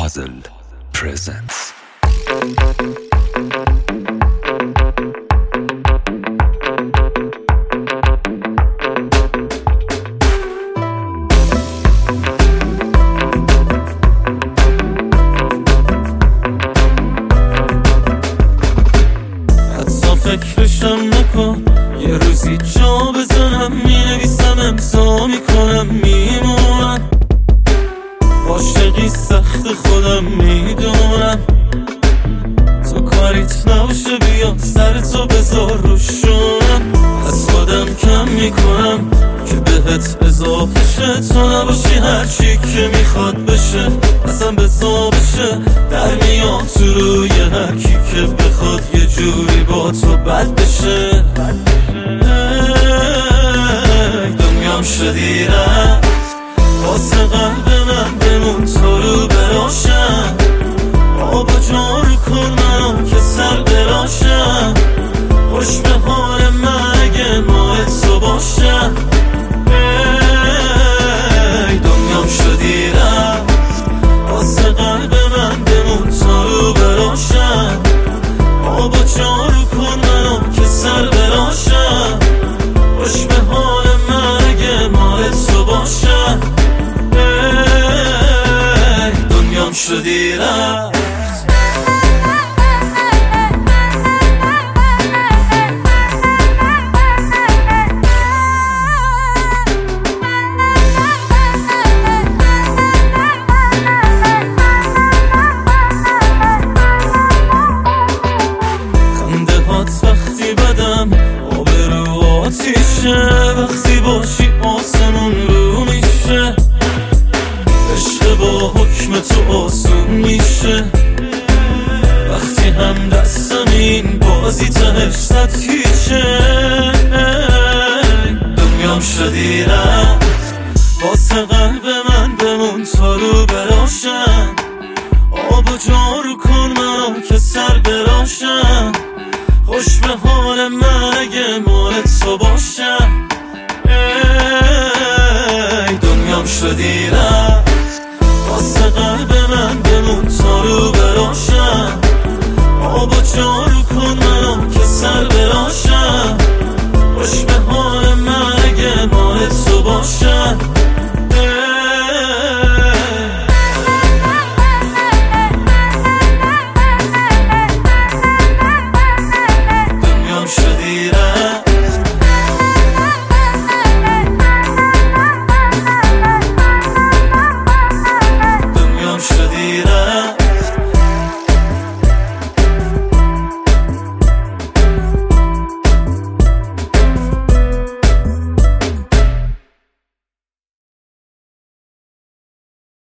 Puzzle presents. فکرشم نکن یه روزی جا بزنم، مینویسم امضا میکنم میمونم، عاشقی سخت خودم میدونم، تو کاریت نباشه بیا سر تو بذار روشونم، از خودم کم میکنم که بهت اضافه شه، تو نباشی هرچی که میخواد بشه اصلا بزا بشه، در میاد تو روی هرکی که بخواد یه جوری با تو بد بشه. دنیام شدی رفت واسه قلب من، بمون تو رو براشم، آب جارو کن منو که سر براشم، خوش به حال من اگه ماه تو باشم. دنیام شدی رفت واسه قلب من، بمون تو رو براشم، آب جارو کن منو که سر براشم، خوش به حال من اگه مال تو باشم. دنیام شدی رفت. وقتی بدم آبرو آتیشه، وقتی باشی آسمون رو میشه، عشق با حکم تو آسون میشه، وقتی هم دستم این بازی تهش سطحیشه. دنیام شدی رفت واسه قلب من، بمون تو رو براشم،